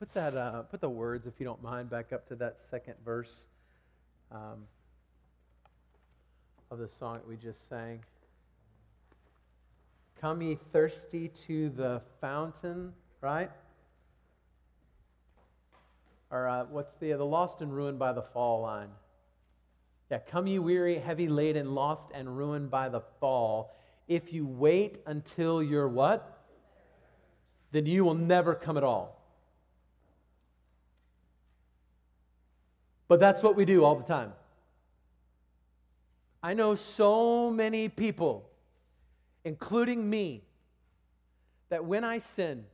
Put the words, if you don't mind, back up to that second verse of the song that we just sang. Come ye thirsty to the fountain, right? Or what's the lost and ruined by the fall line? Yeah, come ye weary, heavy laden, lost and ruined by the fall. If you wait until you're what? Then you will never come at all. But that's what we do all the time. I know so many people, including me, that when I sin,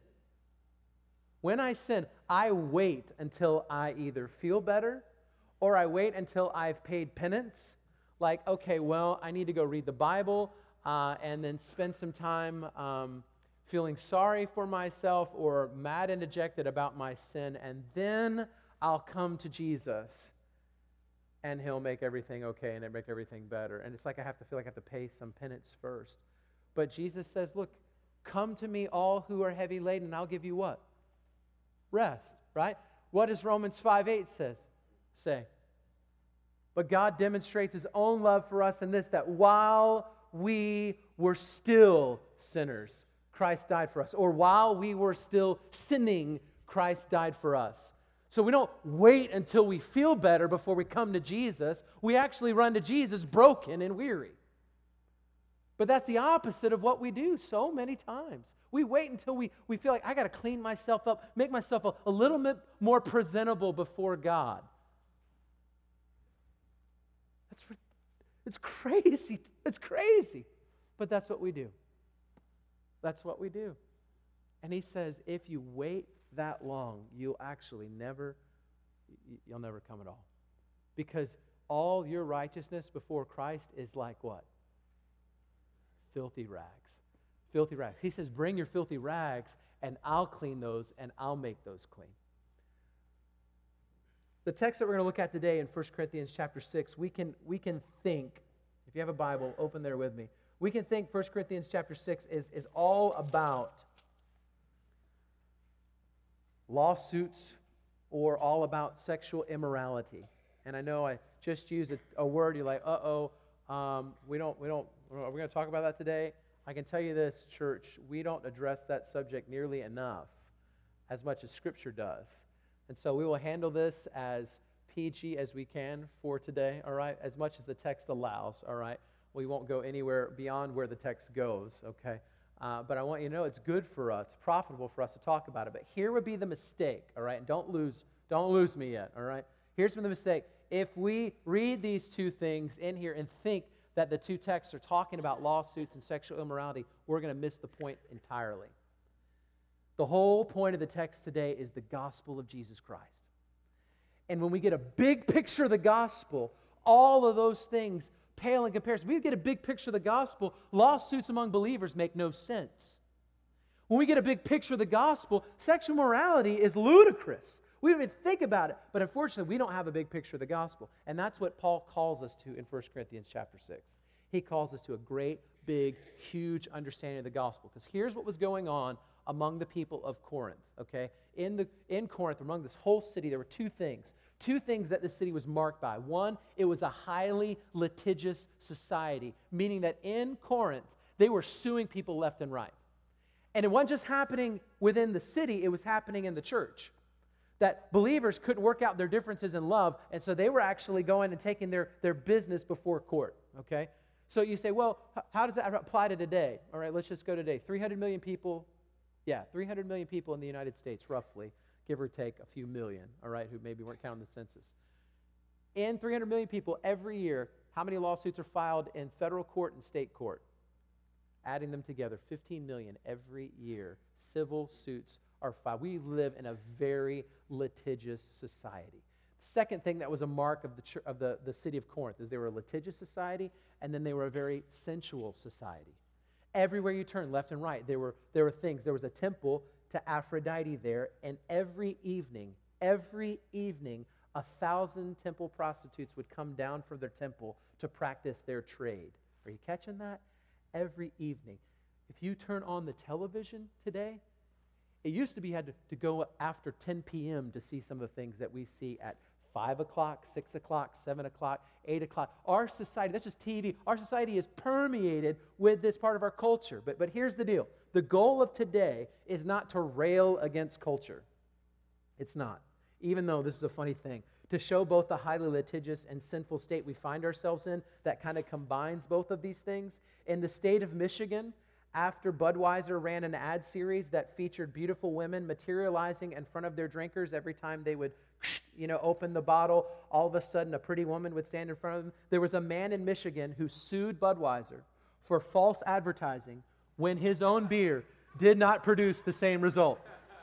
I wait until I either feel better or I wait until I've paid penance. Like, okay, well, I need to go read the Bible and then spend some time feeling sorry for myself or mad and dejected about my sin, and then I'll come to Jesus and He'll make everything okay and He'll make everything better. And it's like I feel like I have to pay some penance first. But Jesus says, look, come to me all who are heavy laden, and I'll give you what? Rest, right? What does Romans 5:8 say? But God demonstrates His own love for us in this, that while we were still sinners, Christ died for us. Or while we were still sinning, Christ died for us. So we don't wait until we feel better before we come to Jesus. We actually run to Jesus broken and weary. But that's the opposite of what we do so many times. We wait until we feel like I got to clean myself up, make myself a little bit more presentable before God. It's crazy. It's crazy. But that's what we do. That's what we do. And He says, if you wait that long, you'll never come at all. Because all your righteousness before Christ is like what? Filthy rags. Filthy rags. He says, bring your filthy rags and I'll clean those and I'll make those clean. The text that we're going to look at today in 1 Corinthians chapter 6, we can think, if you have a Bible, open there with me. We can think 1 Corinthians chapter 6 is all about lawsuits or all about sexual immorality. And I know I just used a word, you're like, are we going to talk about that today? I can tell you this, church, we don't address that subject nearly enough, as much as Scripture does. And so we will handle this as PG as we can for today, all right? As much as the text allows, all right? We won't go anywhere beyond where the text goes, okay? But I want you to know it's good for us, profitable for us to talk about it. But here would be the mistake, all right? And don't lose me yet, all right? Here's the mistake. If we read these two things in here and think that the two texts are talking about lawsuits and sexual immorality, we're going to miss the point entirely. The whole point of the text today is the gospel of Jesus Christ. And when we get a big picture of the gospel, all of those things pale in comparison. We get a big picture of the gospel, lawsuits among believers make no sense. When we get a big picture of the gospel, sexual morality is ludicrous. We don't even think about it. But unfortunately, we don't have a big picture of the gospel. And that's what Paul calls us to in 1 Corinthians chapter 6. He calls us to a great, big, huge understanding of the gospel. Because here's what was going on among the people of Corinth, okay? In Corinth, among this whole city, there were two things that the city was marked by. One, it was a highly litigious society, meaning that in Corinth, they were suing people left and right. And it wasn't just happening within the city, it was happening in the church. That believers couldn't work out their differences in love, and so they were actually going and taking their business before court, okay? So you say, well, how does that apply to today? All right, let's just go today. 300 million people, 300 million people in the United States, roughly, give or take a few million, all right, who maybe weren't counting the census. In 300 million people every year, how many lawsuits are filed in federal court and state court? Adding them together, 15 million every year. Civil suits are filed. We live in a very litigious society. Second thing that was a mark of the city of Corinth is they were a litigious society, and then they were a very sensual society. Everywhere you turn, left and right, there were things. There was a temple to Aphrodite there, and every evening, 1,000 temple prostitutes would come down from their temple to practice their trade. Are you catching that? Every evening. If you turn on the television today, It used to be you had to go after 10 p.m. to see some of the things that we see at 5 o'clock, 6 o'clock, 7 o'clock, 8 o'clock. Our society, that's just TV, our society is permeated with this part of our culture. But here's the deal. The goal of today is not to rail against culture. It's not. Even though this is a funny thing. To show both the highly litigious and sinful state we find ourselves in that kind of combines both of these things. In the state of Michigan, after Budweiser ran an ad series that featured beautiful women materializing in front of their drinkers every time they would, open the bottle, all of a sudden a pretty woman would stand in front of them. There was a man in Michigan who sued Budweiser for false advertising when his own beer did not produce the same result.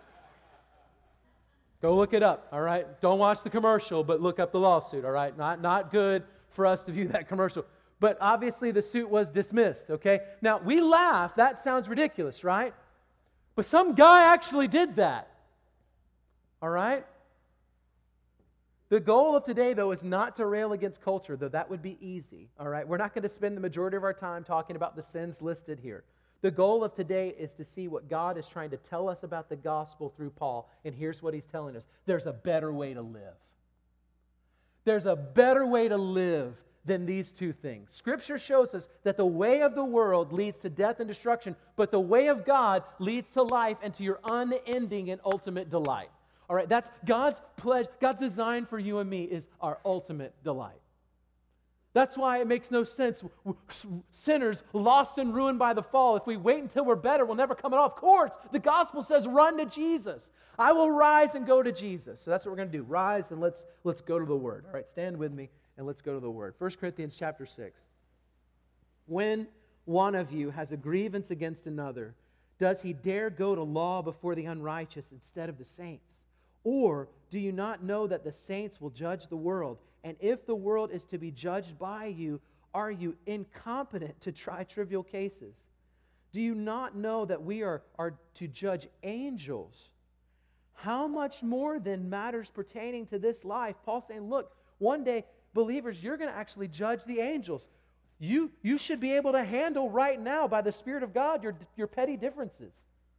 Go look it up, all right? Don't watch the commercial, but look up the lawsuit, all right? Not good for us to view that commercial. But obviously the suit was dismissed, okay? Now, we laugh. That sounds ridiculous, right? But some guy actually did that, all right? The goal of today, though, is not to rail against culture, though that would be easy, all right? We're not going to spend the majority of our time talking about the sins listed here. The goal of today is to see what God is trying to tell us about the gospel through Paul, and here's what he's telling us. There's a better way to live. There's a better way to live than these two things. Scripture shows us that the way of the world leads to death and destruction, but the way of God leads to life and to your unending and ultimate delight. All right, that's God's pledge. God's design for you and me is our ultimate delight. That's why it makes no sense. Sinners lost and ruined by the fall. If we wait until we're better, we'll never come out. Of course, the gospel says run to Jesus. I will rise and go to Jesus. So that's what we're going to do. Rise and let's go to the Word. All right, stand with me and let's go to the Word. 1 Corinthians chapter 6. When one of you has a grievance against another, does he dare go to law before the unrighteous instead of the saints? Or do you not know that the saints will judge the world? And if the world is to be judged by you, are you incompetent to try trivial cases? Do you not know that we are to judge angels? How much more than matters pertaining to this life? Paul's saying, look, one day, believers, you're going to actually judge the angels. You should be able to handle right now, by the Spirit of God, your petty differences.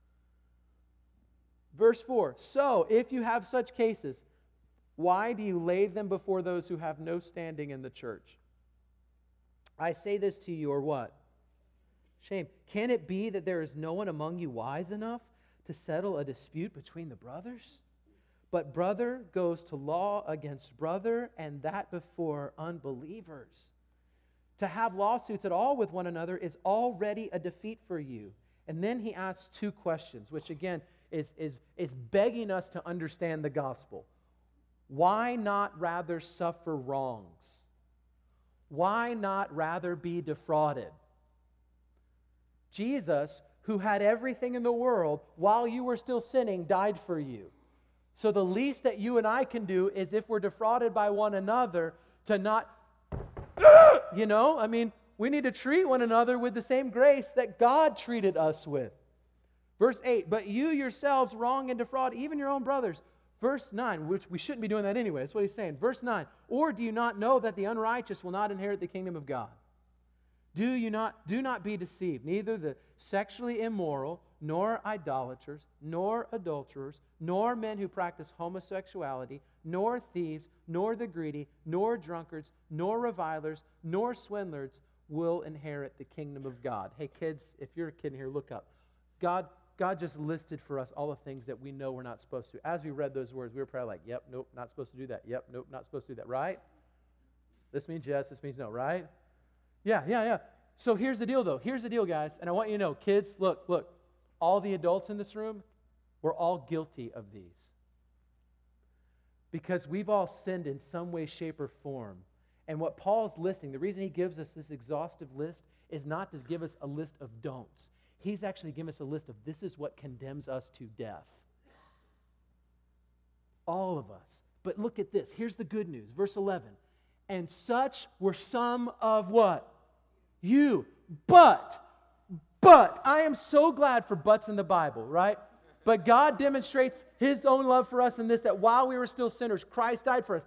Verse 4, so if you have such cases, why do you lay them before those who have no standing in the church? I say this to you, or what? Shame. Can it be that there is no one among you wise enough to settle a dispute between the brothers? But brother goes to law against brother, and that before unbelievers. To have lawsuits at all with one another is already a defeat for you. And then he asks two questions, which again is begging us to understand the gospel. Why not rather suffer wrongs? Why not rather be defrauded? Jesus, who had everything in the world, while you were still sinning, died for you. So the least that you and I can do is, if we're defrauded by one another, to not, we need to treat one another with the same grace that God treated us with. Verse 8, but you yourselves wrong and defraud even your own brothers. Verse 9, which we shouldn't be doing that anyway. That's what he's saying. Verse 9, or do you not know that the unrighteous will not inherit the kingdom of God? Do not be deceived. Neither the sexually immoral, nor idolaters, nor adulterers, nor men who practice homosexuality, nor thieves, nor the greedy, nor drunkards, nor revilers, nor swindlers will inherit the kingdom of God. Hey kids, if you're a kid in here, look up. God just listed for us all the things that we know we're not supposed to. As we read those words, we were probably like, yep, nope, not supposed to do that. Yep, nope, not supposed to do that, right? This means yes, this means no, right? Yeah. So here's the deal, though. Here's the deal, guys. And I want you to know, kids, look. All the adults in this room, we're all guilty of these. Because we've all sinned in some way, shape, or form. And what Paul's listing, the reason he gives us this exhaustive list is not to give us a list of don'ts. He's actually given us a list of this is what condemns us to death. All of us. But look at this. Here's the good news. Verse 11. And such were some of what? You. But, I am so glad for buts in the Bible, right? But God demonstrates His own love for us in this, that while we were still sinners, Christ died for us.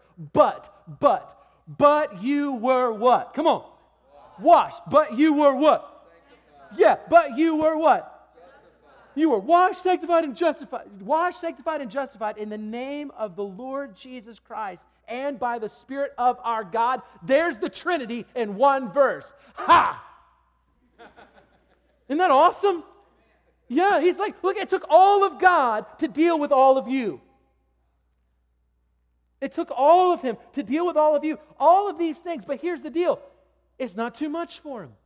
But you were what? Come on. Washed. But you were what? Yeah, but you were what? You were washed, sanctified, and justified. Washed, sanctified, and justified in the name of the Lord Jesus Christ and by the Spirit of our God. There's the Trinity in one verse. Ha! Isn't that awesome? Yeah, he's like, look, it took all of God to deal with all of you. It took all of Him to deal with all of you. All of these things. But here's the deal. It's not too much for Him.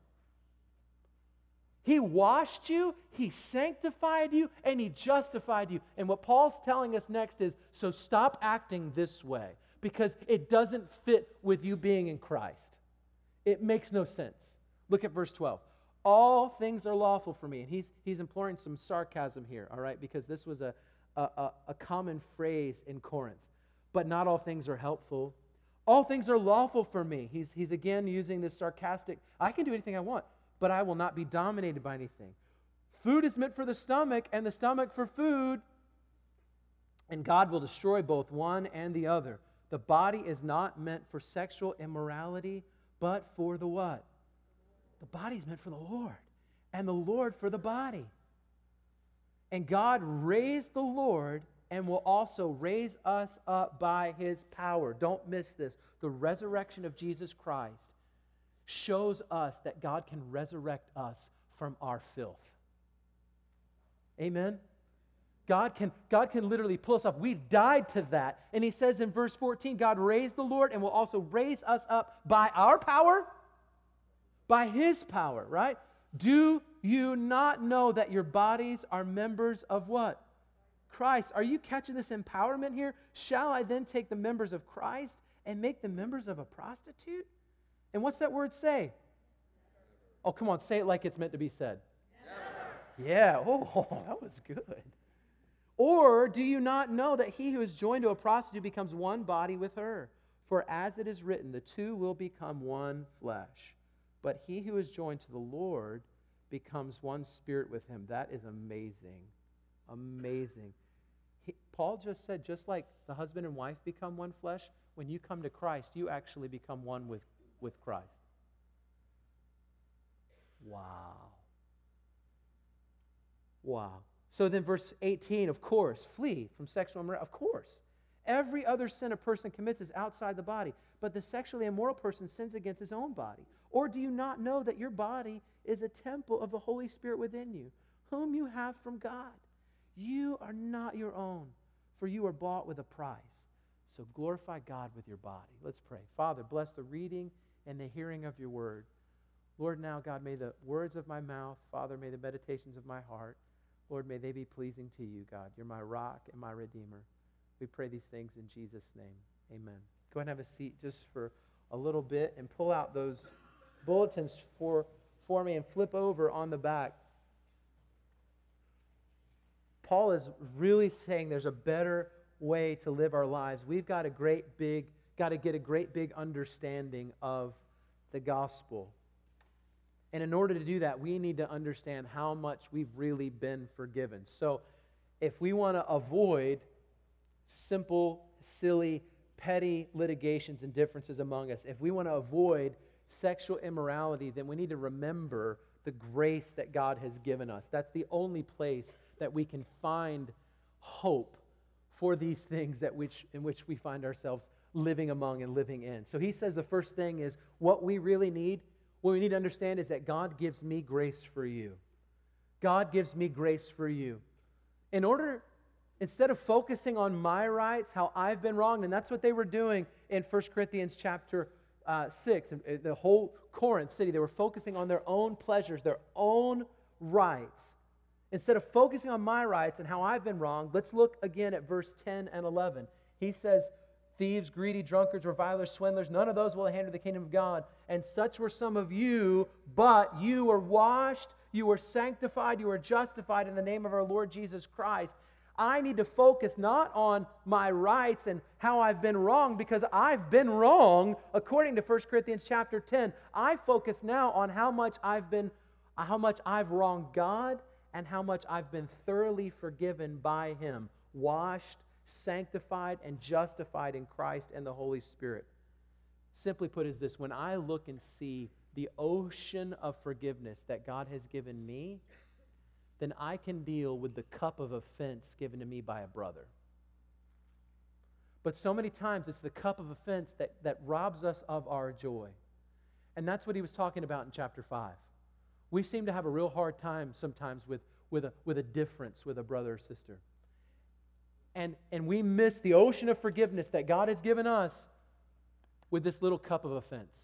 He washed you, He sanctified you, and He justified you. And what Paul's telling us next is, so stop acting this way because it doesn't fit with you being in Christ. It makes no sense. Look at verse 12. All things are lawful for me. And he's imploring some sarcasm here, all right, because this was a common phrase in Corinth. But not all things are helpful. All things are lawful for me. He's again using this sarcastic, I can do anything I want, but I will not be dominated by anything. Food is meant for the stomach, and the stomach for food, and God will destroy both one and the other. The body is not meant for sexual immorality, but for the what? The body is meant for the Lord, and the Lord for the body. And God raised the Lord and will also raise us up by His power. Don't miss this. The resurrection of Jesus Christ shows us that God can resurrect us from our filth. Amen? God can literally pull us up. We died to that. And He says in verse 14, God raised the Lord and will also raise us up by our power, by His power, right? Do you not know that your bodies are members of what? Christ. Are you catching this empowerment here? Shall I then take the members of Christ and make them members of a prostitute? And what's that word say? Oh, come on, say it like it's meant to be said. Never. Yeah, oh, that was good. Or do you not know that he who is joined to a prostitute becomes one body with her? For as it is written, the two will become one flesh. But he who is joined to the Lord becomes one spirit with Him. That is amazing. Amazing. Paul just said, just like the husband and wife become one flesh, when you come to Christ, you actually become one with Christ. Wow. Wow. So then verse 18, of course, flee from sexual immorality. Of course. Every other sin a person commits is outside the body, but the sexually immoral person sins against his own body. Or do you not know that your body is a temple of the Holy Spirit within you, whom you have from God? You are not your own, for you are bought with a price. So glorify God with your body. Let's pray. Father, bless the reading and the hearing of your word. Lord, now, God, may the words of my mouth, Father, may the meditations of my heart, Lord, may they be pleasing to you, God. You're my rock and my redeemer. We pray these things in Jesus' name. Amen. Go ahead and have a seat just for a little bit and pull out those bulletins for me and flip over on the back. Paul is really saying there's a better way to live our lives. We've got to get a great big understanding of the gospel. And in order to do that, we need to understand how much we've really been forgiven. So if we want to avoid simple, silly, petty litigations and differences among us, if we want to avoid sexual immorality, then we need to remember the grace that God has given us. That's the only place that we can find hope for these things in which we find ourselves living among and living in. So he says the first thing is what we need to understand is that God gives me grace for you. God gives me grace for you. Instead of focusing on my rights, how I've been wronged, and that's what they were doing in 1 Corinthians chapter 6, the whole Corinth city, they were focusing on their own pleasures, their own rights. Instead of focusing on my rights and how I've been wronged, let's look again at verse 10 and 11. He says, thieves, greedy, drunkards, revilers, swindlers, none of those will enter the kingdom of God. And such were some of you, but you were washed, you were sanctified, you were justified in the name of our Lord Jesus Christ. I need to focus not on my rights and how I've been wrong, because I've been wrong according to 1 Corinthians chapter 10. I focus now on how much I've wronged God and how much I've been thoroughly forgiven by Him, washed, sanctified, and justified in Christ and the Holy Spirit. Simply put is this: when I look and see the ocean of forgiveness that God has given me, than I can deal with the cup of offense given to me by a brother. But so many times it's the cup of offense that robs us of our joy. And that's what he was talking about in chapter 5. We seem to have a real hard time sometimes with a difference with a brother or sister. And we miss the ocean of forgiveness that God has given us with this little cup of offense.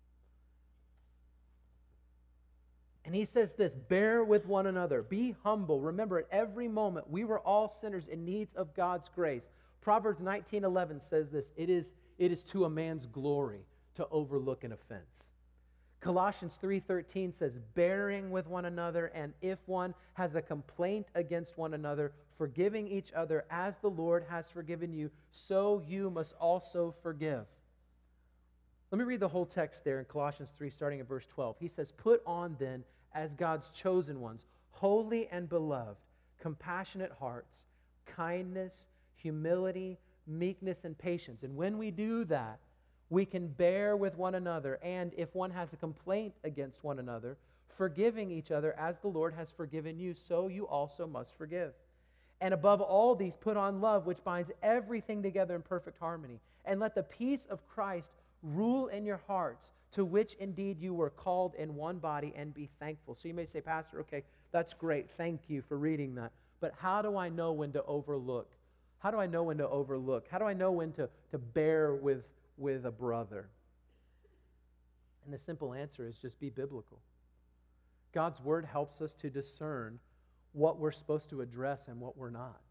And he says this, bear with one another, be humble. Remember, at every moment, we were all sinners in need of God's grace. Proverbs 19:11 says this, it is to a man's glory to overlook an offense. Colossians 3:13 says, bearing with one another, and if one has a complaint against one another, forgiving each other as the Lord has forgiven you, so you must also forgive. Let me read the whole text there in Colossians 3, starting at verse 12. He says, put on then, as God's chosen ones, holy and beloved, compassionate hearts, kindness, humility, meekness, and patience. And when we do that, we can bear with one another, and if one has a complaint against one another, forgiving each other as the Lord has forgiven you, so you also must forgive. And above all these, put on love, which binds everything together in perfect harmony. And let the peace of Christ rule in your hearts, to which indeed you were called in one body, and be thankful. So you may say, Pastor, okay, that's great. Thank you for reading that. But how do I know when to overlook? How do I know when to overlook? How do I know when to bear with a brother? And the simple answer is just be biblical. God's word helps us to discern what we're supposed to address and what we're not.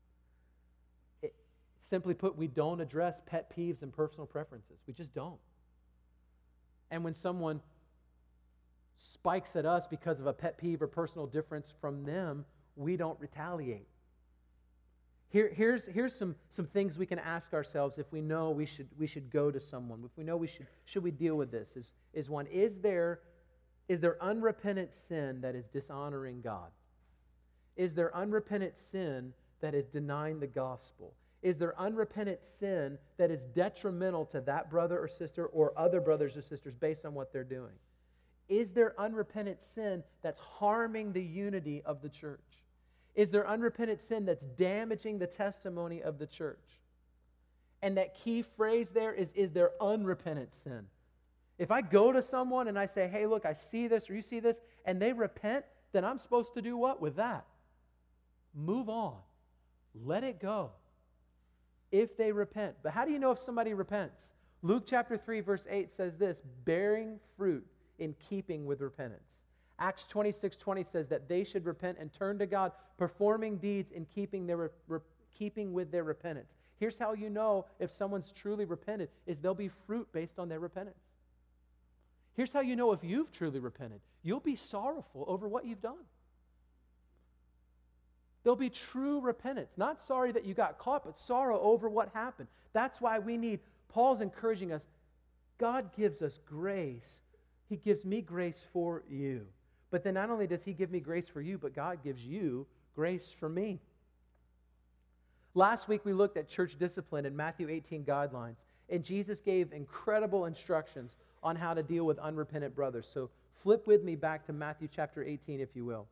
Simply put, we don't address pet peeves and personal preferences. We just don't. And when someone spikes at us because of a pet peeve or personal difference from them, we don't retaliate. Here's some things we can ask ourselves if we know we should go to someone. If we know should we deal with this? Is one, is there unrepentant sin that is dishonoring God? Is there unrepentant sin that is denying the gospel? Is there unrepentant sin that is detrimental to that brother or sister or other brothers or sisters based on what they're doing? Is there unrepentant sin that's harming the unity of the church? Is there unrepentant sin that's damaging the testimony of the church? And that key phrase there is there unrepentant sin? If I go to someone and I say, hey, look, I see this or you see this, and they repent, then I'm supposed to do what with that? Move on. Let it go. If they repent. But how do you know if somebody repents? Luke chapter 3 verse 8 says this, bearing fruit in keeping with repentance. Acts 26:20 says that they should repent and turn to God, performing deeds in keeping with their repentance. Here's how you know if someone's truly repented, is there'll be fruit based on their repentance. Here's how you know if you've truly repented. You'll be sorrowful over what you've done. There'll be true repentance. Not sorry that you got caught, but sorrow over what happened. That's why Paul's encouraging us, God gives us grace. He gives me grace for you. But then not only does he give me grace for you, but God gives you grace for me. Last week we looked at church discipline and Matthew 18 guidelines, and Jesus gave incredible instructions on how to deal with unrepentant brothers. So flip with me back to Matthew chapter 18, if you will.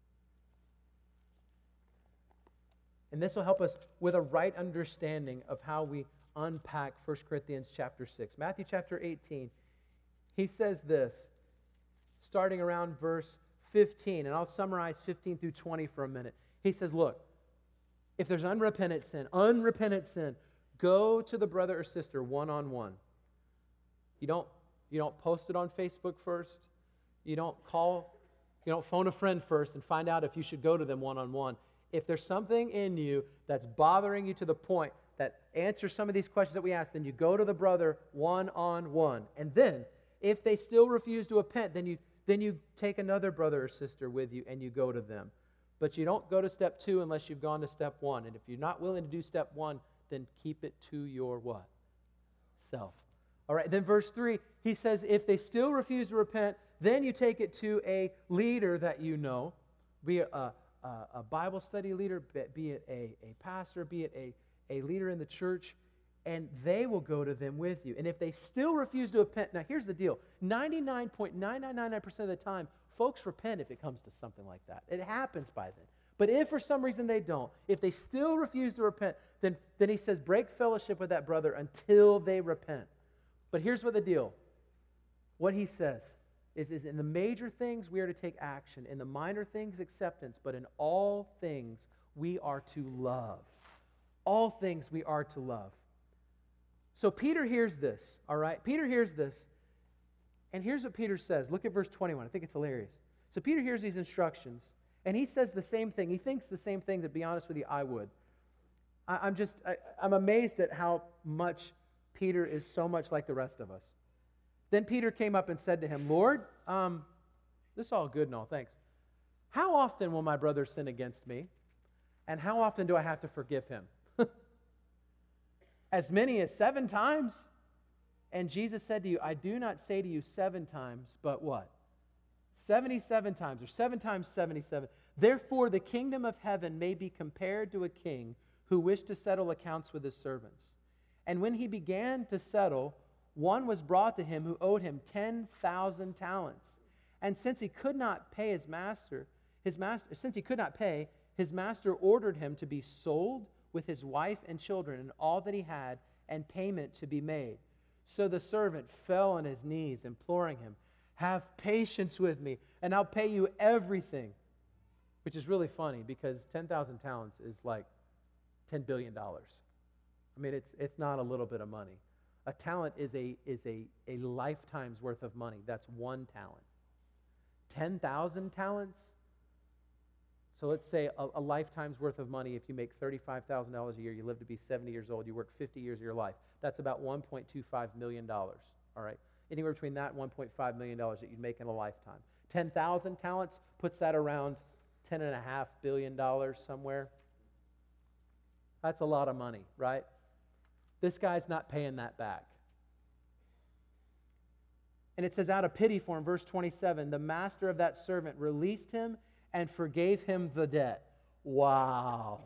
And this will help us with a right understanding of how we unpack 1 Corinthians chapter 6. Matthew chapter 18, he says this, starting around verse 15, and I'll summarize 15 through 20 for a minute. He says, look, if there's unrepentant sin, go to the brother or sister one-on-one. You don't post it on Facebook first. You don't phone a friend first and find out if you should go to them one-on-one. If there's something in you that's bothering you to the point that answers some of these questions that we asked, then you go to the brother one-on-one. And then, if they still refuse to repent, then you take another brother or sister with you and you go to them. But you don't go to step 2 unless you've gone to step 1. And if you're not willing to do step 1, then keep it to your what? Self. All right, then verse 3, he says, if they still refuse to repent, then you take it to a leader that you know, be it a Bible study leader, be it a pastor, be it a leader in the church, and they will go to them with you. And if they still refuse to repent, now here's the deal, 99.9999% of the time, folks repent if it comes to something like that. It happens by then. But if for some reason they don't, if they still refuse to repent, then he says, break fellowship with that brother until they repent. But here's what the deal. What he says is in the major things we are to take action, in the minor things acceptance, but in all things we are to love. All things we are to love. So Peter hears this, all right? Peter hears this, and here's what Peter says. Look at verse 21. I think it's hilarious. So Peter hears these instructions, and he says the same thing. He thinks the same thing, to be honest with you, I would. I'm amazed at how much Peter is so much like the rest of us. Then Peter came up and said to him, Lord, this is all good and all, thanks. How often will my brother sin against me? And how often do I have to forgive him? As many as 7 times? And Jesus said to you, I do not say to you 7 times, but what? 77 times, or 7 times 77. Therefore the kingdom of heaven may be compared to a king who wished to settle accounts with his servants. And when he began to settle, one was brought to him who owed him 10,000 talents. And since he could not pay his master ordered him to be sold with his wife and children and all that he had, and payment to be made. So the servant fell on his knees, imploring him, have patience with me, and I'll pay you everything. Which is really funny, because 10,000 talents is like $10 billion. I mean, it's not a little bit of money. A talent is a lifetime's worth of money. That's 1 talent. 10,000 talents? So let's say a lifetime's worth of money. If you make $35,000 a year, you live to be 70 years old, you work 50 years of your life. That's about $1.25 million, all right? Anywhere between that and $1.5 million that you'd make in a lifetime. 10,000 talents puts that around $10.5 billion somewhere. That's a lot of money, right? This guy's not paying that back. And it says, out of pity for him, verse 27, the master of that servant released him and forgave him the debt. Wow.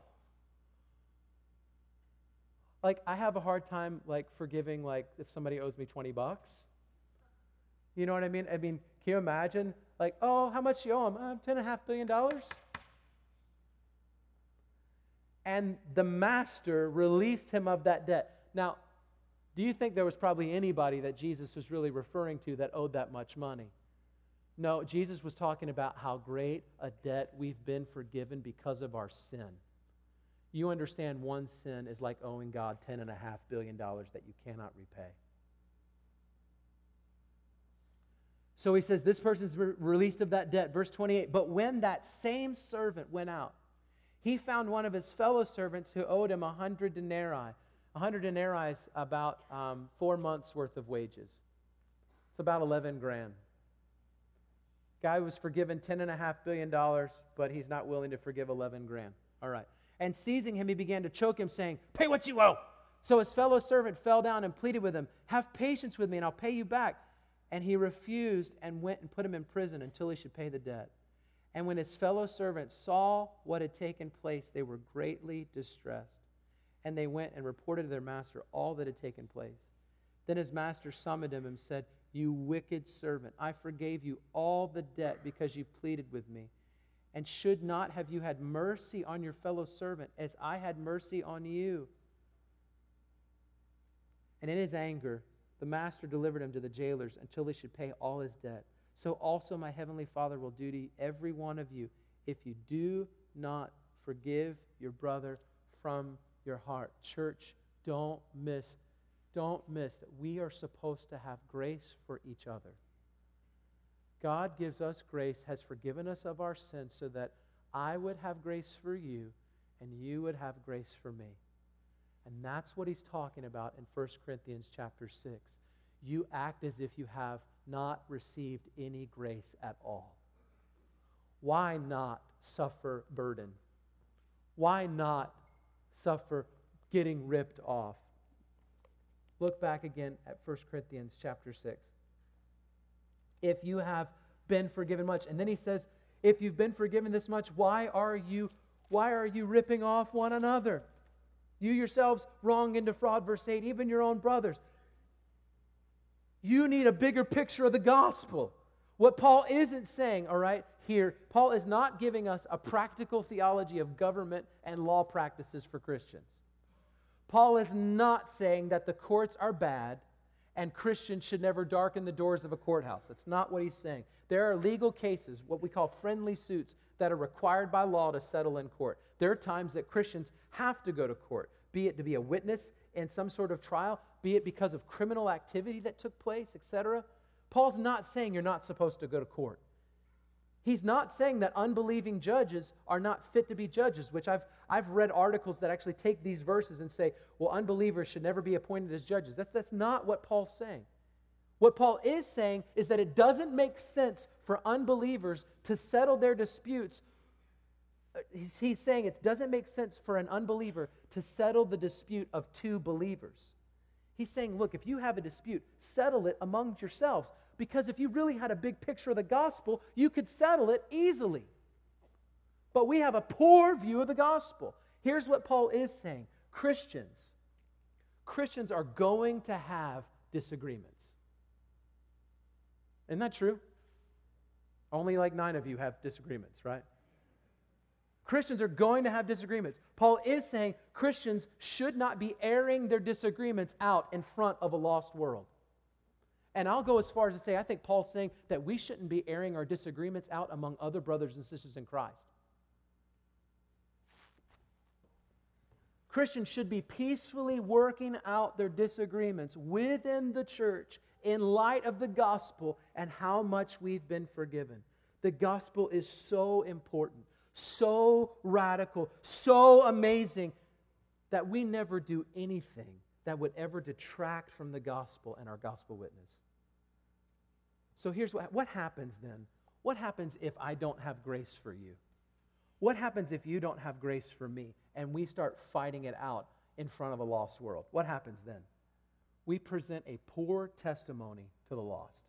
Like, I have a hard time, like, forgiving, like, if somebody owes me $20. You know what I mean? I mean, can you imagine? Like, oh, how much you owe him? $10.5 billion. And the master released him of that debt. Now, do you think there was probably anybody that Jesus was really referring to that owed that much money? No, Jesus was talking about how great a debt we've been forgiven because of our sin. You understand, one sin is like owing God $10.5 billion that you cannot repay. So he says this person's released of that debt. Verse 28, but when that same servant went out, he found one of his fellow servants who owed him 100 denarii. 100 denarii is about 4 months' worth of wages. It's about 11 grand. Guy was forgiven $10.5 billion, but he's not willing to forgive 11 grand. All right. And seizing him, he began to choke him, saying, pay what you owe. So his fellow servant fell down and pleaded with him, have patience with me, and I'll pay you back. And he refused and went and put him in prison until he should pay the debt. And when his fellow servants saw what had taken place, they were greatly distressed. And they went and reported to their master all that had taken place. Then his master summoned him and said, you wicked servant, I forgave you all the debt because you pleaded with me. And should not have you had mercy on your fellow servant as I had mercy on you? And in his anger, the master delivered him to the jailers until he should pay all his debt. So also my heavenly Father will do to every one of you if you do not forgive your brother from your heart. Church, don't miss that we are supposed to have grace for each other. God gives us grace, has forgiven us of our sins so that I would have grace for you and you would have grace for me. And that's what he's talking about in 1 Corinthians chapter 6. You act as if you have not received any grace at all. Why not suffer burden? Why not suffer getting ripped off? Look back again at 1 Corinthians chapter 6. If you have been forgiven much, and then he says, if you've been forgiven this much, why are you ripping off one another? You yourselves wrong and defraud, verse 8, even your own brothers. You need a bigger picture of the gospel. What Paul isn't saying, all right, here, Paul is not giving us a practical theology of government and law practices for Christians. Paul is not saying that the courts are bad and Christians should never darken the doors of a courthouse. That's not what he's saying. There are legal cases, what we call friendly suits, that are required by law to settle in court. There are times that Christians have to go to court, be it to be a witness in some sort of trial, be it because of criminal activity that took place, etc. Paul's not saying you're not supposed to go to court. He's not saying that unbelieving judges are not fit to be judges, which I've read articles that actually take these verses and say, well, unbelievers should never be appointed as judges. That's not what Paul's saying. What Paul is saying is that it doesn't make sense for unbelievers to settle their disputes. He's saying it doesn't make sense for an unbeliever to settle the dispute of two believers. He's saying, look, if you have a dispute, settle it among yourselves. Because if you really had a big picture of the gospel, you could settle it easily. But we have a poor view of the gospel. Here's what Paul is saying. Christians are going to have disagreements. Isn't that true? Only like 9 of you have disagreements, right? Christians are going to have disagreements. Paul is saying Christians should not be airing their disagreements out in front of a lost world. And I'll go as far as to say I think Paul's saying that we shouldn't be airing our disagreements out among other brothers and sisters in Christ. Christians should be peacefully working out their disagreements within the church in light of the gospel and how much we've been forgiven. The gospel is so important, so radical, so amazing that we never do anything that would ever detract from the gospel and our gospel witness. So here's what happens then. What happens if I don't have grace for you? What happens if you don't have grace for me and we start fighting it out in front of a lost world? What happens then? We present a poor testimony to the lost.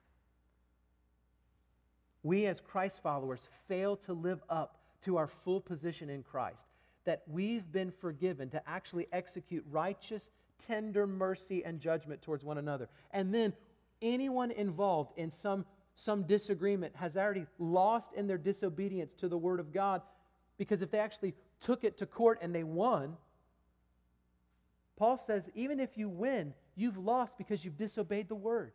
We as Christ followers fail to live up to our full position in Christ, that we've been forgiven to actually execute righteous, tender mercy and judgment towards one another. And then anyone involved in some disagreement has already lost in their disobedience to the Word of God, because if they actually took it to court and they won, Paul says even if you win, you've lost because you've disobeyed the Word.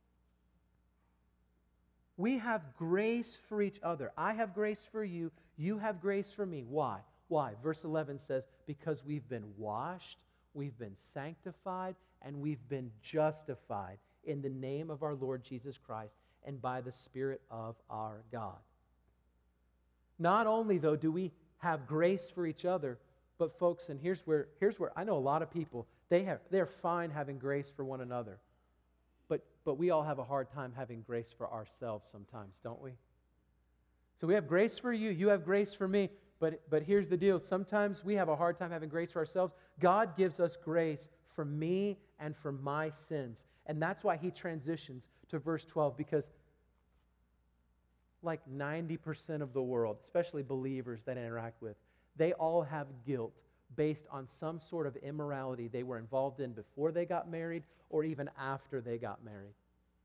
We have grace for each other. I have grace for you. You have grace for me. Why? Why? Verse 11 says, because we've been washed, we've been sanctified, and we've been justified in the name of our Lord Jesus Christ and by the Spirit of our God. Not only, though, do we have grace for each other, but folks, and here's where I know a lot of people, they're fine having grace for one another. But we all have a hard time having grace for ourselves sometimes, don't we? So we have grace for you, you have grace for me, but here's the deal. Sometimes we have a hard time having grace for ourselves. God gives us grace for me and for my sins. And that's why he transitions to verse 12, because like 90% of the world, especially believers that I interact with, they all have guilt based on some sort of immorality they were involved in before they got married or even after they got married.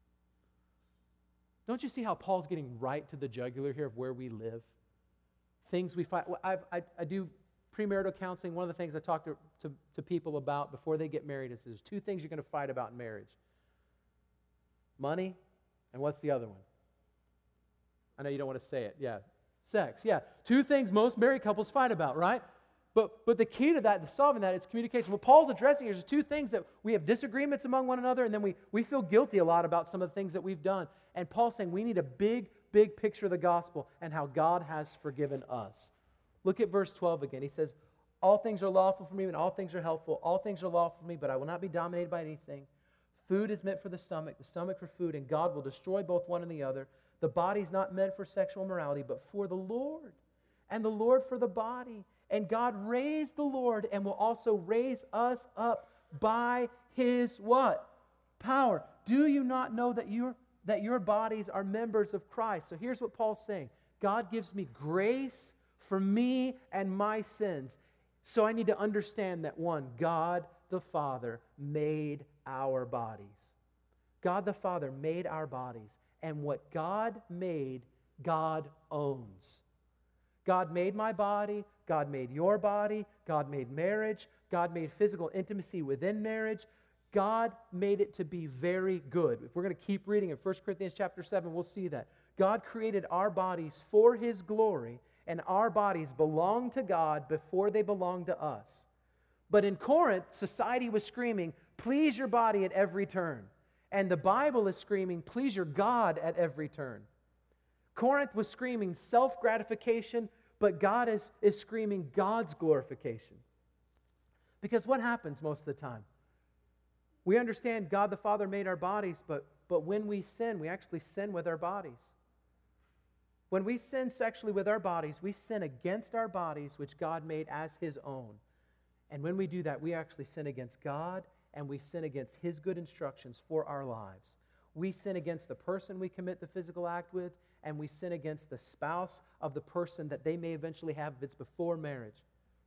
Don't you see how Paul's getting right to the jugular here of where we live? Things we fight. Well, I do premarital counseling. One of the things I talk to people about before they get married is there's 2 things you're going to fight about in marriage. Money, and what's the other one? I know you don't want to say it. Yeah, sex. Yeah, 2 things most married couples fight about, right? But the key to that, to solving that, is communication. What Paul's addressing here is 2 things that we have disagreements among one another, and then we feel guilty a lot about some of the things that we've done. And Paul's saying we need a big picture of the gospel and how God has forgiven us. Look at verse 12 again. He says, all things are lawful for me and all things are helpful. All things are lawful for me, but I will not be dominated by anything. Food is meant for the stomach for food, and God will destroy both one and the other. The body's not meant for sexual immorality, but for the Lord, and the Lord for the body. And God raised the Lord and will also raise us up by His what? Power. Do you not know that your bodies are members of Christ? So here's what Paul's saying. God gives me grace for me and my sins. So I need to understand that, one, God the Father made our bodies. God the Father made our bodies. And what God made, God owns. God made my body. God made your body. God made marriage. God made physical intimacy within marriage. God made it to be very good. If we're going to keep reading in 1 Corinthians chapter 7, we'll see that. God created our bodies for His glory, and our bodies belong to God before they belong to us. But in Corinth, society was screaming, please your body at every turn. And the Bible is screaming, please your God at every turn. Corinth was screaming self-gratification, but God is screaming God's glorification. Because what happens most of the time? We understand God the Father made our bodies, but when we sin, we actually sin with our bodies. When we sin sexually with our bodies, we sin against our bodies, which God made as His own. And when we do that, we actually sin against God, and we sin against His good instructions for our lives. We sin against the person we commit the physical act with, and we sin against the spouse of the person that they may eventually have if it's before marriage.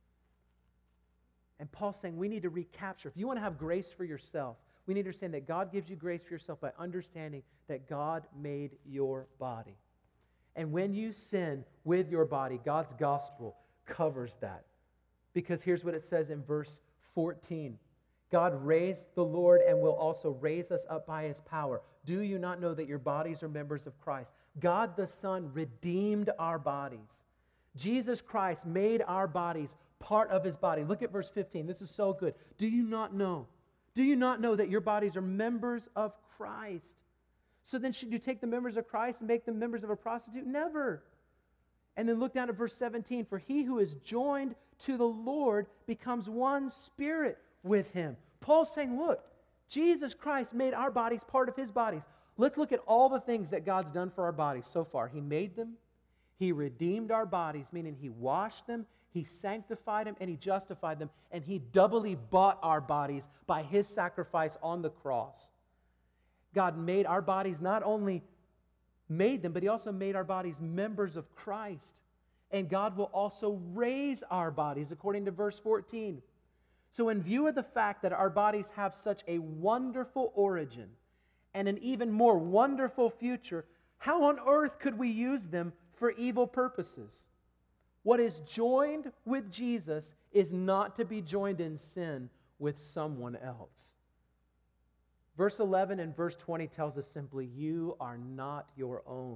And Paul's saying we need to recapture. If you want to have grace for yourself, we need to understand that God gives you grace for yourself by understanding that God made your body. And when you sin with your body, God's gospel covers that. Because here's what it says in verse 14. God raised the Lord and will also raise us up by His power. Do you not know that your bodies are members of Christ? God the Son redeemed our bodies. Jesus Christ made our bodies part of His body. Look at verse 15. This is so good. Do you not know? Do you not know that your bodies are members of Christ? So then should you take the members of Christ and make them members of a prostitute? Never. And then look down at verse 17. For he who is joined to the Lord becomes one spirit with Him. Paul's saying, look, Jesus Christ made our bodies part of His bodies. Let's look at all the things that God's done for our bodies so far. He made them. He redeemed our bodies, meaning He washed them, He sanctified them, and He justified them. And He doubly bought our bodies by His sacrifice on the cross. God made our bodies, not only made them, but He also made our bodies members of Christ. And God will also raise our bodies, according to verse 14. So in view of the fact that our bodies have such a wonderful origin and an even more wonderful future, how on earth could we use them for evil purposes? What is joined with Jesus is not to be joined in sin with someone else. Verse 11 and verse 20 tells us simply, you are not your own.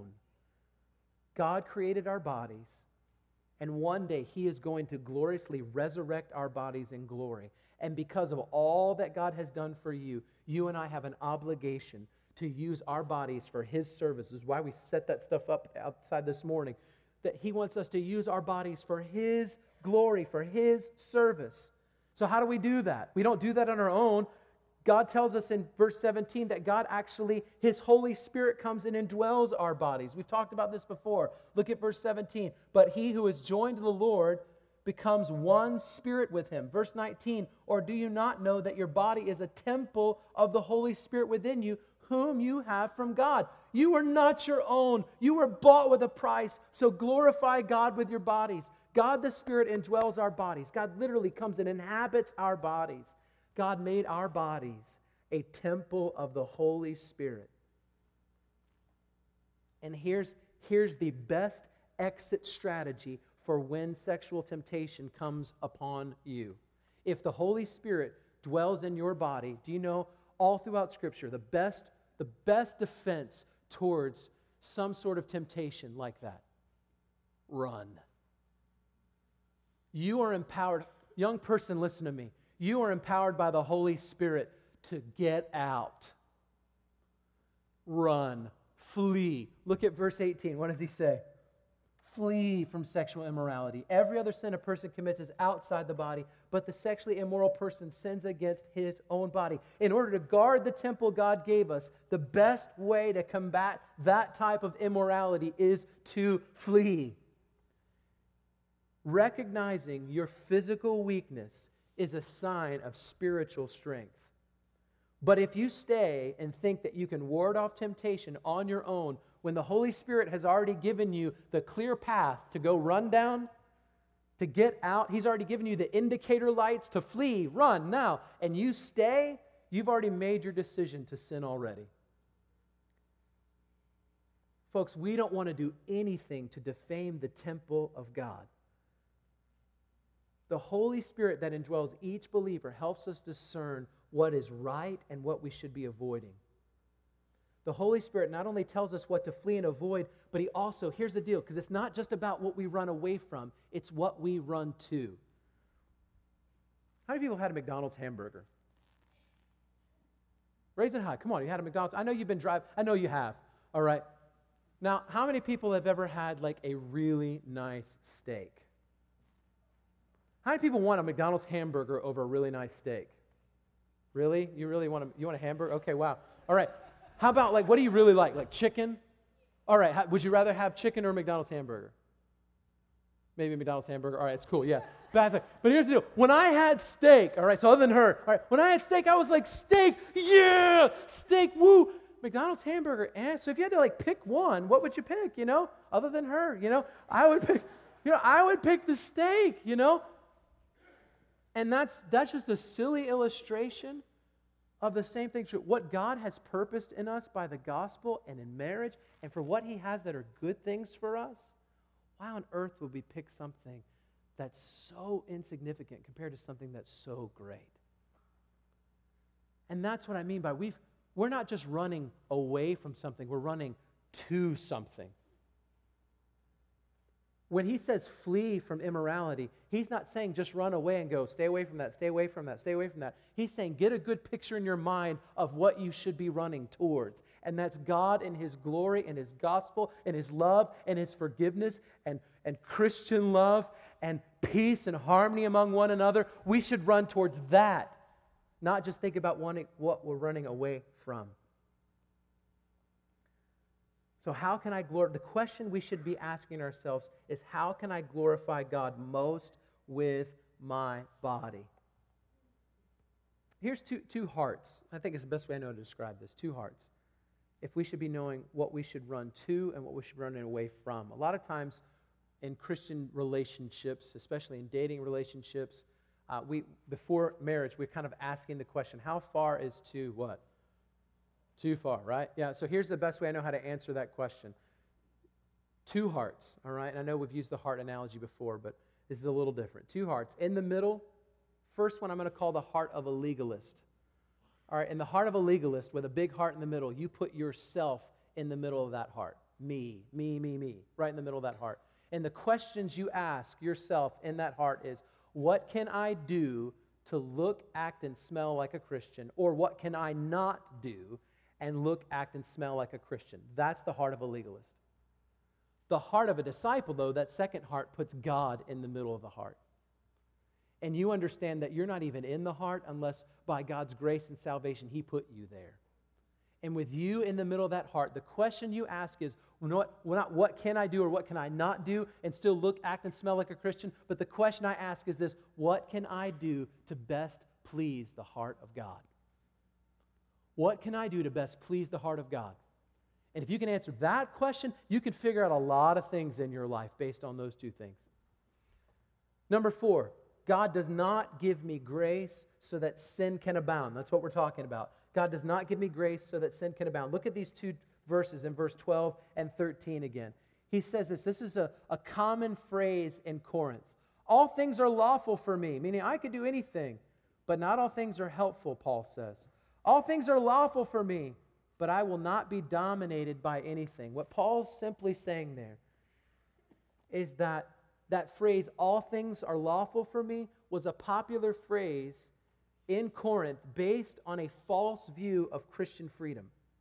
God created our bodies, and one day He is going to gloriously resurrect our bodies in glory. And because of all that God has done for you, you and I have an obligation to use our bodies for His service. This is why we set that stuff up outside this morning, that He wants us to use our bodies for His glory, for His service. So how do we do that? We don't do that on our own. God tells us in verse 17 that God actually, His Holy Spirit comes and indwells our bodies. We've talked about this before. Look at verse 17. But he who is joined to the Lord becomes one spirit with Him. Verse 19, or do you not know that your body is a temple of the Holy Spirit within you, whom you have from God? You are not your own. You were bought with a price, so glorify God with your bodies. God the Spirit indwells our bodies. God literally comes and inhabits our bodies. God made our bodies a temple of the Holy Spirit. And here's the best exit strategy for when sexual temptation comes upon you. If the Holy Spirit dwells in your body, do you know all throughout Scripture the best defense towards some sort of temptation like that? Run. You are empowered. Young person, listen to me. You are empowered by the Holy Spirit to get out. Run. Flee. Look at verse 18. What does he say? Flee from sexual immorality. Every other sin a person commits is outside the body, but the sexually immoral person sins against his own body. In order to guard the temple God gave us, the best way to combat that type of immorality is to flee. Recognizing your physical weakness is a sign of spiritual strength. But if you stay and think that you can ward off temptation on your own, when the Holy Spirit has already given you the clear path to go run down, to get out, He's already given you the indicator lights to flee, run now, and you stay, you've already made your decision to sin already. Folks, we don't want to do anything to defame the temple of God. The Holy Spirit that indwells each believer helps us discern what is right and what we should be avoiding. The Holy Spirit not only tells us what to flee and avoid, but He also, here's the deal, because it's not just about what we run away from, it's what we run to. How many people have had a McDonald's hamburger? Raise it high. Come on, you had a McDonald's. I know you've been driving. I know you have. All right. Now, how many people have ever had like a really nice steak? How many people want a McDonald's hamburger over a really nice steak? Really? You really want a hamburger? Okay, wow. All right. How about like, what do you really like? Like chicken? All right. Would you rather have chicken or a McDonald's hamburger? Maybe a McDonald's hamburger. All right, it's cool. Yeah. Bad thing. But here's the deal. When I had steak, all right, so other than her, all right, when I had steak, I was like, steak, yeah, steak, woo. McDonald's hamburger, So if you had to like pick one, what would you pick, other than her, I would pick the steak, And that's just a silly illustration of the same thing. What God has purposed in us by the gospel and in marriage and for what He has that are good things for us, why on earth would we pick something that's so insignificant compared to something that's so great? And that's what I mean by we're not just running away from something, we're running to something. When He says flee from immorality, He's not saying just run away and go, stay away from that, stay away from that, stay away from that. He's saying get a good picture in your mind of what you should be running towards. And that's God and His glory and His gospel and His love and His forgiveness and Christian love and peace and harmony among one another. We should run towards that, not just think about what we're running away from. So how can I glorify? The question we should be asking ourselves is, how can I glorify God most with my body? Here's two hearts. I think it's the best way I know to describe this. Two hearts. If we should be knowing what we should run to and what we should run away from. A lot of times in Christian relationships, especially in dating relationships, before marriage, we're kind of asking the question, how far is too what? Too far, right? Yeah, so here's the best way I know how to answer that question. Two hearts, all right? And I know we've used the heart analogy before, but this is a little different. Two hearts. In the middle, first one I'm going to call the heart of a legalist. All right, in the heart of a legalist with a big heart in the middle, you put yourself in the middle of that heart. Me, right in the middle of that heart. And the questions you ask yourself in that heart is, what can I do to look, act, and smell like a Christian? Or what can I not do and look, act, and smell like a Christian? That's the heart of a legalist. The heart of a disciple, though, that second heart puts God in the middle of the heart. And you understand that you're not even in the heart unless by God's grace and salvation He put you there. And with you in the middle of that heart, the question you ask is, not what can I do or what can I not do and still look, act, and smell like a Christian, but the question I ask is this: what can I do to best please the heart of God? What can I do to best please the heart of God? And if you can answer that question, you can figure out a lot of things in your life based on those two things. Number 4, God does not give me grace so that sin can abound. That's what we're talking about. God does not give me grace so that sin can abound. Look at these two verses in verse 12 and 13 again. He says this. This is a common phrase in Corinth. All things are lawful for me, meaning I could do anything, but not all things are helpful, Paul says. All things are lawful for me, but I will not be dominated by anything. What Paul's simply saying there is that phrase, all things are lawful for me, was a popular phrase in Corinth based on a false view of Christian freedom.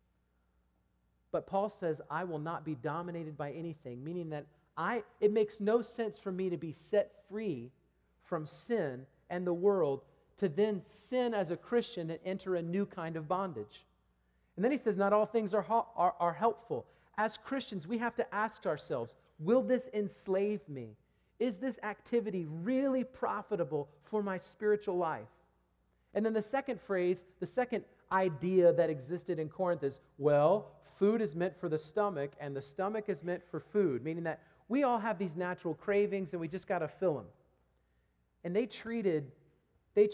But Paul says, I will not be dominated by anything, meaning that it makes no sense for me to be set free from sin and the world to then sin as a Christian and enter a new kind of bondage. And then he says, not all things are helpful. As Christians, we have to ask ourselves, will this enslave me? Is this activity really profitable for my spiritual life? And then the second phrase, the second idea that existed in Corinth is, well, food is meant for the stomach and the stomach is meant for food, meaning that we all have these natural cravings and we just got to fill them. And they treated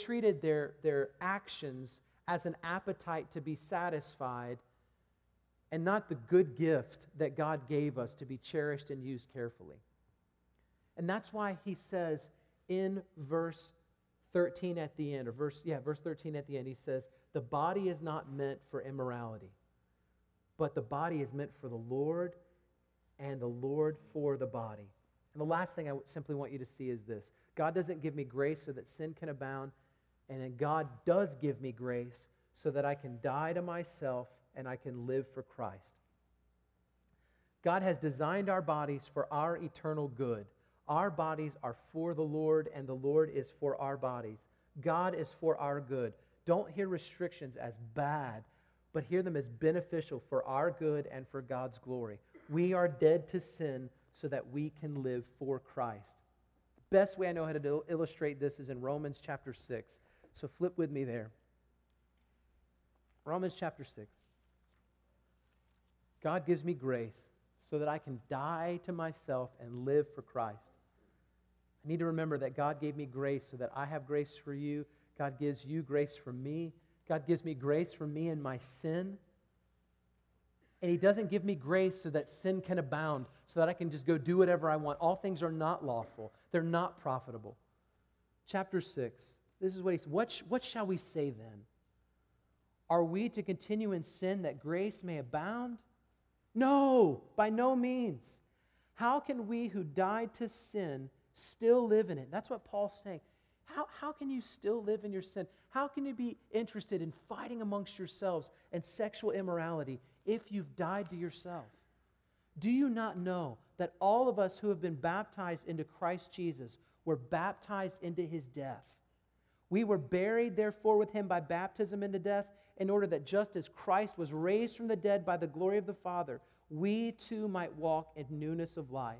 their actions as an appetite to be satisfied and not the good gift that God gave us to be cherished and used carefully. And that's why he says in verse 13 at the end, verse 13 at the end, he says, the body is not meant for immorality, but the body is meant for the Lord, and the Lord for the body. And the last thing I simply want you to see is this. God doesn't give me grace so that sin can abound, and then God does give me grace so that I can die to myself and I can live for Christ. God has designed our bodies for our eternal good. Our bodies are for the Lord, and the Lord is for our bodies. God is for our good. Don't hear restrictions as bad, but hear them as beneficial for our good and for God's glory. We are dead to sin so that we can live for Christ. The best way I know how to illustrate this is in Romans chapter 6. So flip with me there. Romans chapter 6. God gives me grace so that I can die to myself and live for Christ. I need to remember that God gave me grace so that I have grace for you. God gives you grace for me. God gives me grace for me and my sin. And he doesn't give me grace so that sin can abound, so that I can just go do whatever I want. All things are not lawful. They're not profitable. Chapter 6, this is what he says. What shall we say then? Are we to continue in sin that grace may abound? No, by no means. How can we who died to sin still live in it? That's what Paul's saying. How can you still live in your sin? How can you be interested in fighting amongst yourselves and sexual immorality if you've died to yourself? Do you not know that all of us who have been baptized into Christ Jesus were baptized into his death? We were buried, therefore, with him by baptism into death, in order that just as Christ was raised from the dead by the glory of the Father, we too might walk in newness of life.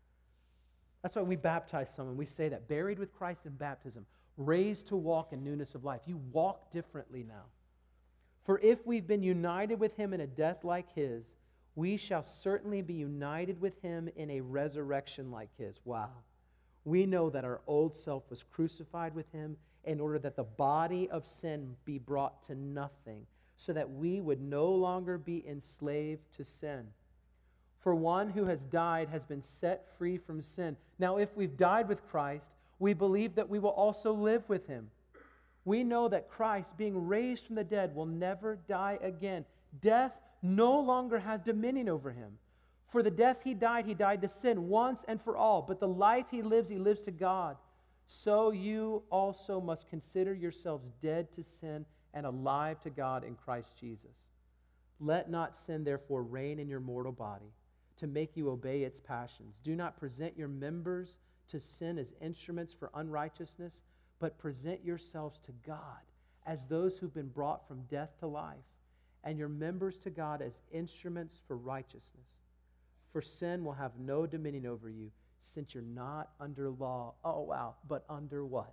That's why we baptize someone. We say that, buried with Christ in baptism, raised to walk in newness of life. You walk differently now. For if we've been united with him in a death like his, we shall certainly be united with him in a resurrection like his. Wow. We know that our old self was crucified with him in order that the body of sin be brought to nothing, so that we would no longer be enslaved to sin. For one who has died has been set free from sin. Now, if we've died with Christ, we believe that we will also live with him. We know that Christ, being raised from the dead, will never die again. Death no longer has dominion over him. For the death he died to sin once and for all. But the life he lives to God. So you also must consider yourselves dead to sin and alive to God in Christ Jesus. Let not sin, therefore, reign in your mortal body, to make you obey its passions. Do not present your members to sin as instruments for unrighteousness, but present yourselves to God as those who've been brought from death to life, and your members to God as instruments for righteousness. For sin will have no dominion over you, since you're not under law. Oh, wow. But under what?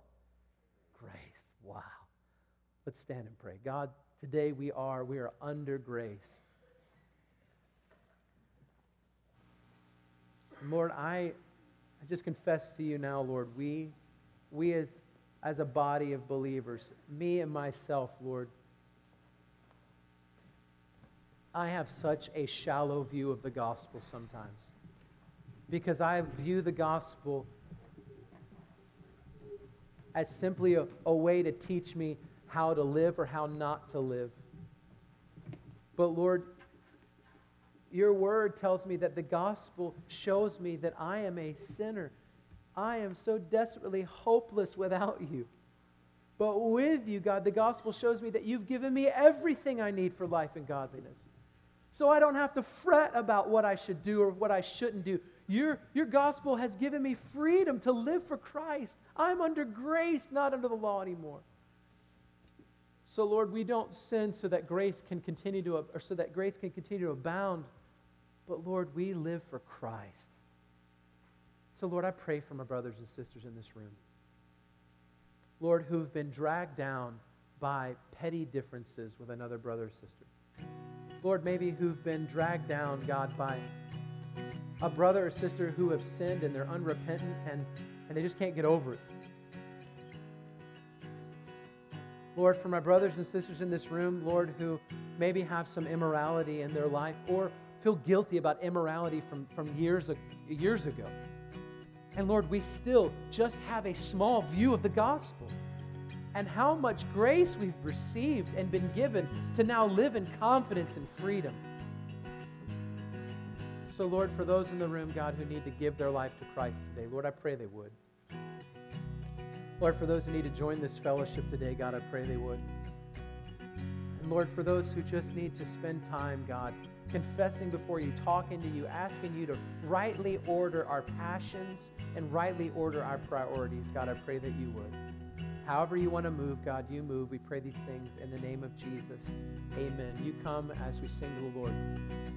Grace. Wow. Let's stand and pray. God, today we are under grace. And Lord, I just confess to you now, Lord, we as a body of believers, me and myself, Lord, I have such a shallow view of the gospel sometimes, because I view the gospel as simply a way to teach me how to live or how not to live. But Lord, your word tells me that the gospel shows me that I am a sinner. I am so desperately hopeless without you. But with you, God, the gospel shows me that you've given me everything I need for life and godliness. So I don't have to fret about what I should do or what I shouldn't do. Your gospel has given me freedom to live for Christ. I'm under grace, not under the law anymore. So Lord, we don't sin so that grace can continue to abound. But Lord, we live for Christ. So Lord, I pray for my brothers and sisters in this room, Lord, who've been dragged down by petty differences with another brother or sister. Lord, maybe who've been dragged down, God, by a brother or sister who have sinned and they're unrepentant and they just can't get over it. Lord, for my brothers and sisters in this room, Lord, who maybe have some immorality in their life or feel guilty about immorality from years ago. And Lord, we still just have a small view of the gospel and how much grace we've received and been given to now live in confidence and freedom. So Lord, for those in the room, God, who need to give their life to Christ today, Lord, I pray they would. Lord, for those who need to join this fellowship today, God, I pray they would. And Lord, for those who just need to spend time, God, confessing before you, talking to you, asking you to rightly order our passions and rightly order our priorities, God, I pray that you would. However you want to move, God, you move. We pray these things in the name of Jesus. Amen. You come as we sing to the Lord.